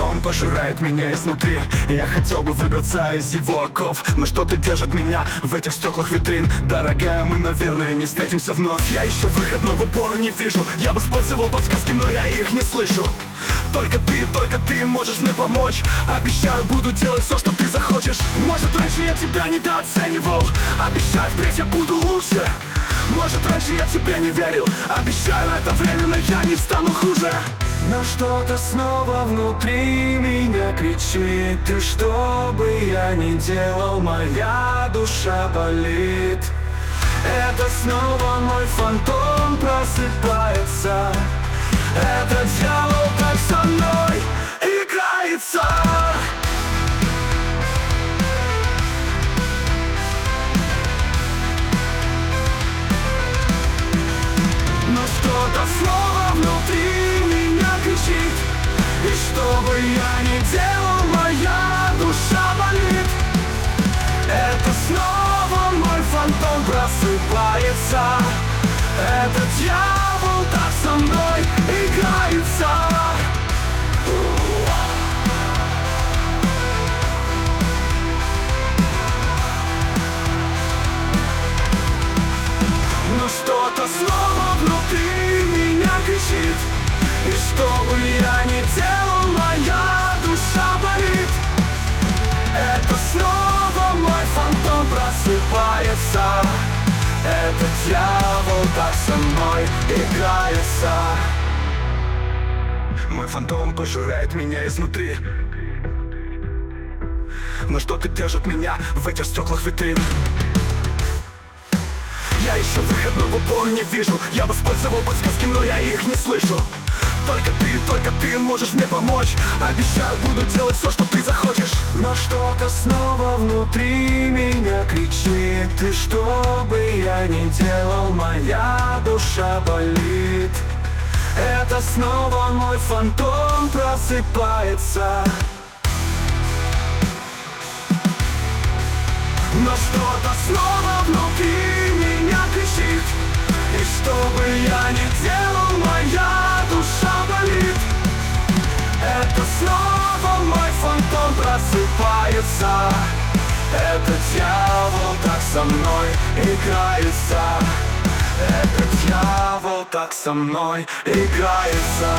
фантом пожирает меня изнутри. Я хотел бы выбраться из его оков, но что-то держит меня в этих стеклах витрин. Дорогая, мы, наверное, не встретимся вновь. Я ищу выход, но в упор не вижу. Я бы использовал подсказки, но я их не слышу. Только ты можешь мне помочь. Обещаю, буду делать все, что ты захочешь. Может, раньше я тебя недооценивал. Обещаю, впредь я буду лучше. Может, раньше я тебе не верил. Обещаю, это временно, я не стану хуже. Но что-то снова внутри меня кричит. И что бы я ни делал, моя душа болит. Это снова мой фантом просыпается. Этот дьявол так со мной играется. Но что-то снова внутри меня кричит. И что бы я ни делал, моя душа болит. Это снова мой фантом просыпается. Этот дьявол так со мной играется. Но что-то снова внутри меня кричит. И что бы я ни делал, моя душа болит. Это снова мой фантом просыпается. Этот дьявол так со мной играется. Мой фантом пожирает меня изнутри. Но что-то держит меня в этих стеклах витрин. Я ищу выход, но в упор не вижу. Я бы использовал подсказки, но я их не слышу. Только ты можешь мне помочь. Обещаю, буду делать все, что ты захочешь. Но что-то снова внутри меня кричит. И что бы я ни делал, моя душа болит. Это снова мой фантом просыпается. Но что-то снова внутри меня кричит. И что бы я ни делал, моя душа болит. Это снова мой фантом просыпается. Этот дьявол так со мной играется. Этот дьявол так со мной играется.